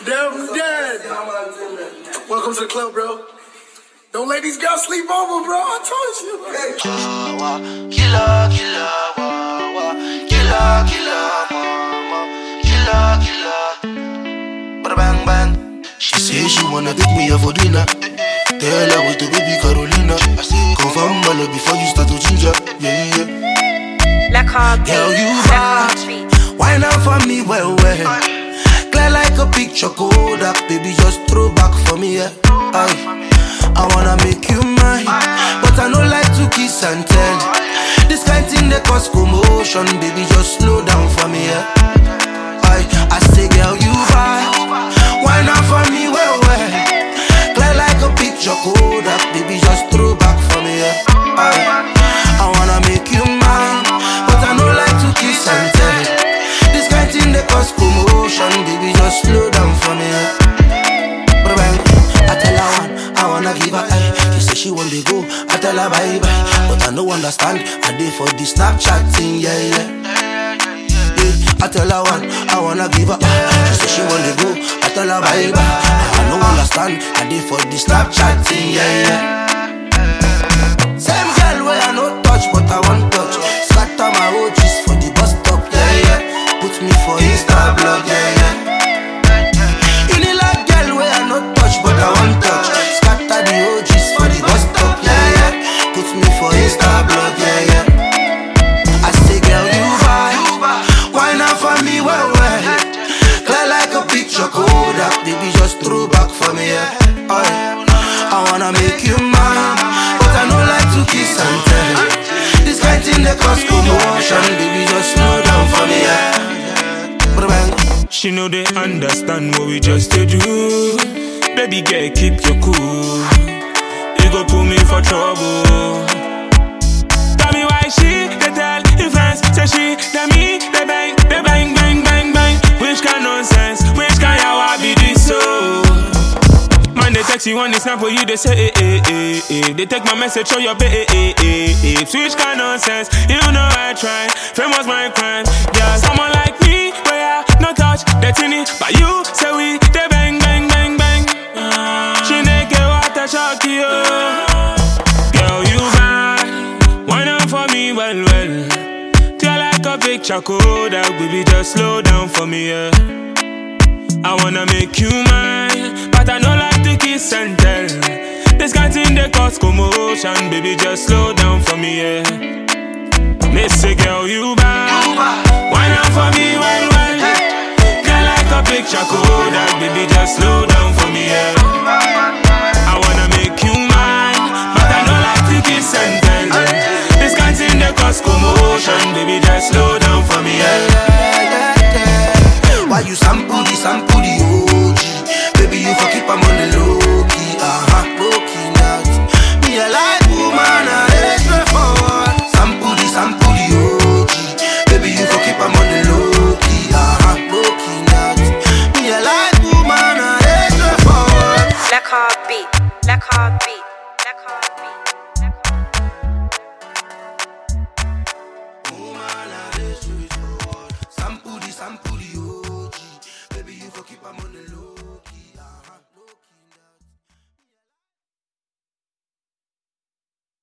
Damn dead. Welcome to the club, bro. Don't let these girls sleep over, bro. I told you. Killer, bada bang bang. She say she wanna take me out for dinner. Tell her with the baby Carolina. Confirm my love before you start to ginger. Yeah. Girl, you bad. Wine up for me, well. Clear like a picture, Kodak. Baby, just throw back for me, yeah. I wanna make you mine, but I don't like to kiss and tell. This kind thing that cause commotion. Baby, just slow down for me, yeah. I say, girl, you bad. Wine up for me, well. Clear like a picture, Kodak. Baby, just throw back for me, yeah. I wanna make you mine, but I don't like to kiss and tell. This kind thing that cause commotion. Baby, just slow down for me, yeah. I tell her one, I wanna give her eye. She say she want to go, I tell her bye bye. But I don't understand, I did for the Snapchat thing, yeah. I tell her one, I wanna give her eye. She say she want to go, I tell her bye bye. I don't understand, I did for the Snapchat thing, yeah. Same girl where I no touch, but I want touch. Scatter my OGs for the bus stop, yeah. Put me for Insta blog, yeah. You need like girl where I no touch, but I want touch. Scatter the OGs for the bus stop, yeah. Put me for Insta blog, yeah. I say, girl, you bad. Why not for me, well. Clear like a picture, Kodak. Baby, just throw back for me, yeah. I wanna make you mine, but I don't like to kiss and tell. This kind thing that cause commotion. Baby, just slow down for me, yeah. She know they understand what we just did do. Baby girl, keep your cool. You go put me for trouble. Tell me why she, they tell your friends. Say she, they me, they bang, bang, bang, bang. Which kind nonsense, which kind yawa be this so? Man, they text you on the snap for you, they say, They take my message, show your babe. Which kind nonsense, you know I try. Famous my crime, yeah, someone like me, where no touch, that's in it. But you say we, they bang, bang, bang, bang. She naked water shock you. Girl, you bad. Why not for me, well. Feel like a picture Kodak, baby, just slow down for me, yeah. I wanna make you mine, but I don't like to kiss and tell. This kind thing they cause commotion, baby, just slow down for me, yeah. They say, girl, you bad. Why not for me, well. Feel like a picture Kodak, baby, just slow down for me, yeah. I wanna make you mine, but I don't like to kiss and tell. This kind thing they cause commotion, baby, just slow down for me, yeah. Why you sample the OG? Baby, you for keep 'em on the low key, low key now. Me a like woman, I hate straightforward. Sample the OG. Baby, you for keep 'em on the low key, low key now. Me a like woman, I hate straightforward. Black heartbeat. Woman, I hate straightforward. Sample the OG. Baby, you for keep 'em on the low.